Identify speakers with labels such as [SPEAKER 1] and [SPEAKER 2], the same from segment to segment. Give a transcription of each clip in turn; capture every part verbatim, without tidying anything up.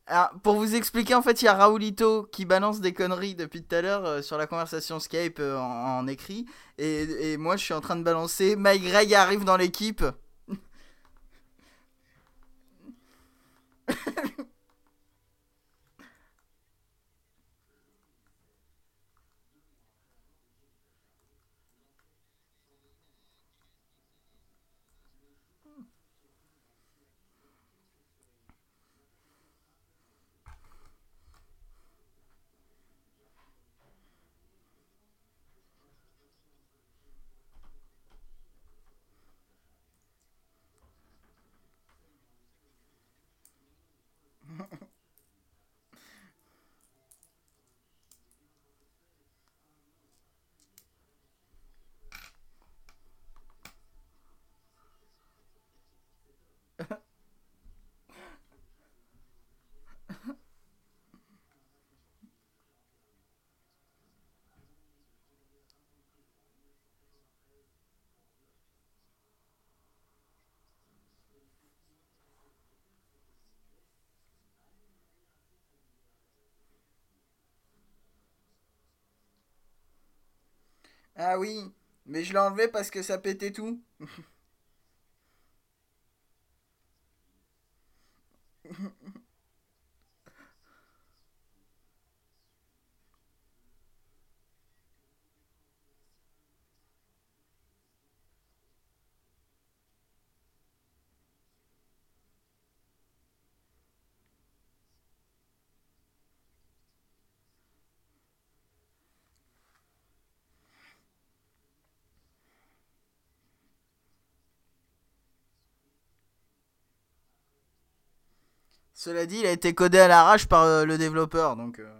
[SPEAKER 1] Alors, pour vous expliquer, en fait, il y a Raoulito qui balance des conneries depuis tout à l'heure euh, sur la conversation Skype euh, en, en écrit. Et, et moi, je suis en train de balancer. Mike Gregg arrive dans l'équipe. Ah oui, mais je l'ai enlevé parce que ça pétait tout. Cela dit, il a été codé à l'arrache par euh, le développeur, donc. euh,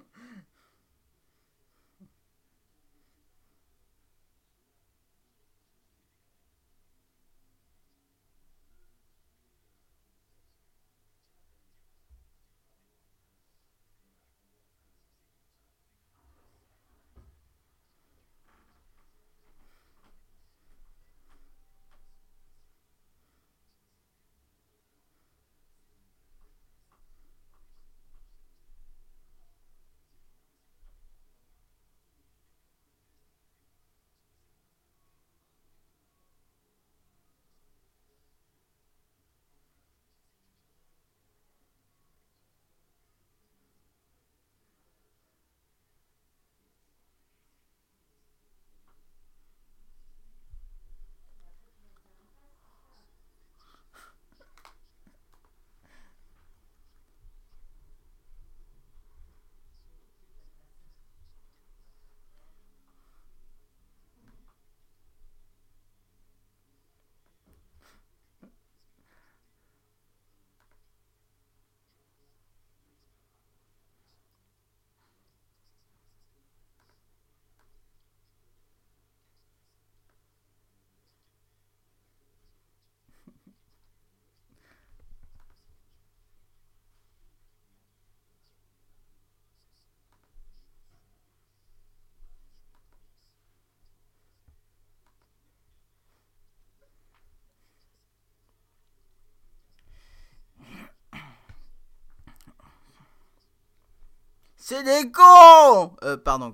[SPEAKER 1] C'est des cons. Euh, pardon.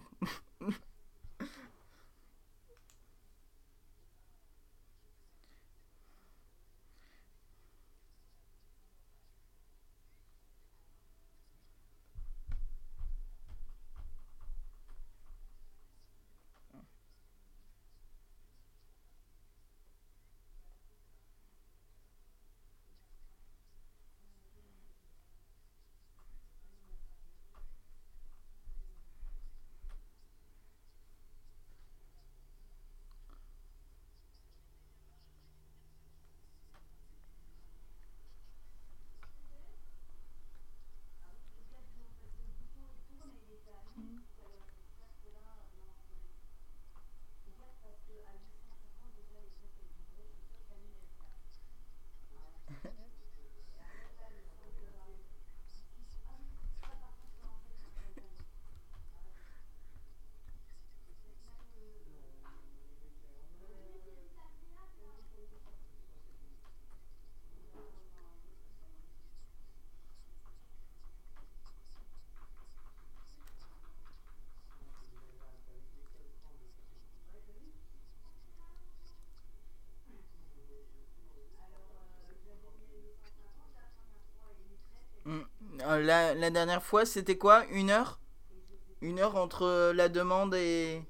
[SPEAKER 1] Euh, La, la dernière fois, c'était quoi? Une heure? Une heure entre la demande et...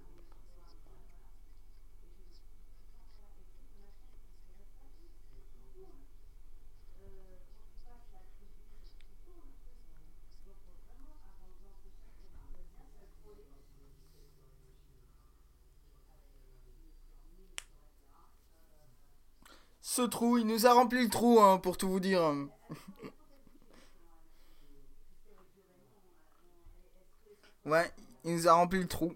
[SPEAKER 1] Ce trou, il nous a rempli le trou, hein, pour tout vous dire. Ouais, il nous a rempli le trou.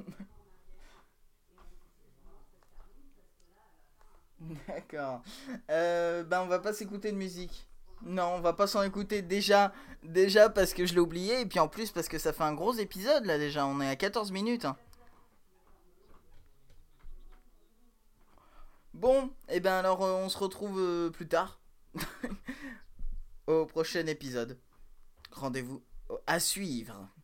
[SPEAKER 1] D'accord. Euh, ben, on va pas s'écouter de musique. Non, on va pas s'en écouter déjà, déjà parce que je l'ai oublié et puis en plus parce que ça fait un gros épisode là déjà. On est à quatorze minutes, hein. Bon, et ben alors euh, on se retrouve euh, plus tard au prochain épisode. Rendez-vous à suivre.